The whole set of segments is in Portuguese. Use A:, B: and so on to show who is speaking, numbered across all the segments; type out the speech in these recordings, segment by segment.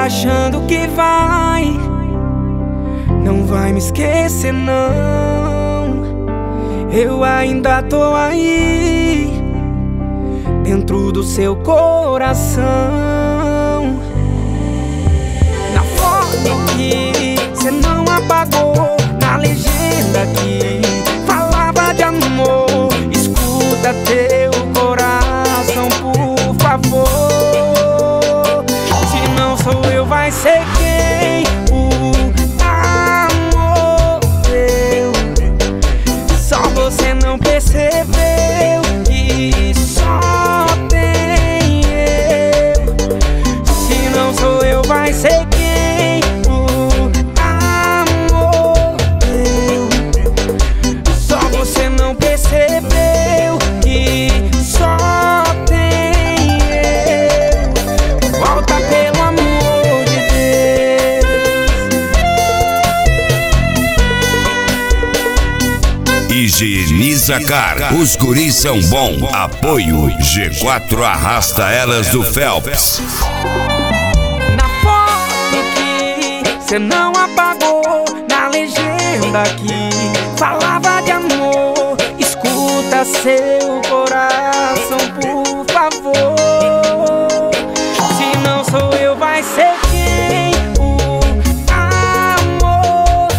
A: tá achando que não vai me esquecer não. Eu ainda tô aí, dentro do seu coração. Na foto que cê não apagou, na legenda que falava de amor, escuta teu coração, por favor. Se não sou eu, vai ser quem? O amor teu. Só você não percebeu que só tem eu. Se não sou eu, vai ser quem? O amor teu. Só você não percebeu que só tem eu. Volta pelo amor de Deus.
B: Higieniza Car, os guris são bom. Apoio G4 arrasta elas do Phelps.
A: Na foto que cê não apagou, na legenda que falava de amor, escuta seu coração, por favor. Se não sou eu, vai ser quem? O amor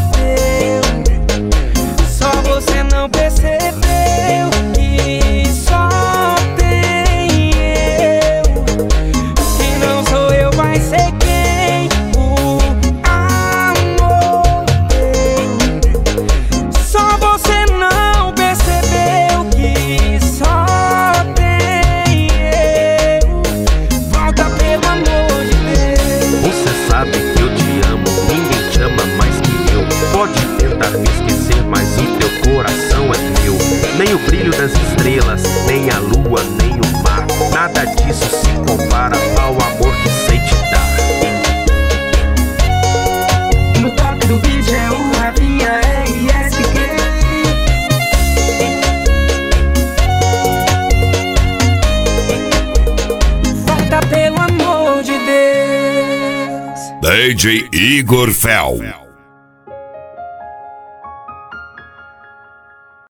A: teu. Só você não percebeu que só tem eu. Se não sou eu, vai ser quem? O amor teu. Só você não percebeu que só tem eu. Volta pelo amor de Deus.
C: Você sabe que eu te amo, ninguém te ama mais que eu. Pode tentar me esquecer, mas o teu coração é meu. Nem o brilho das estrelas, nem a lua, nem o mar, nada disso se compara ao amor que sei te dar.
A: No toque do beat é o Rafinha RSQ. Volta pelo amor de Deus.
B: DJ Igor Fel.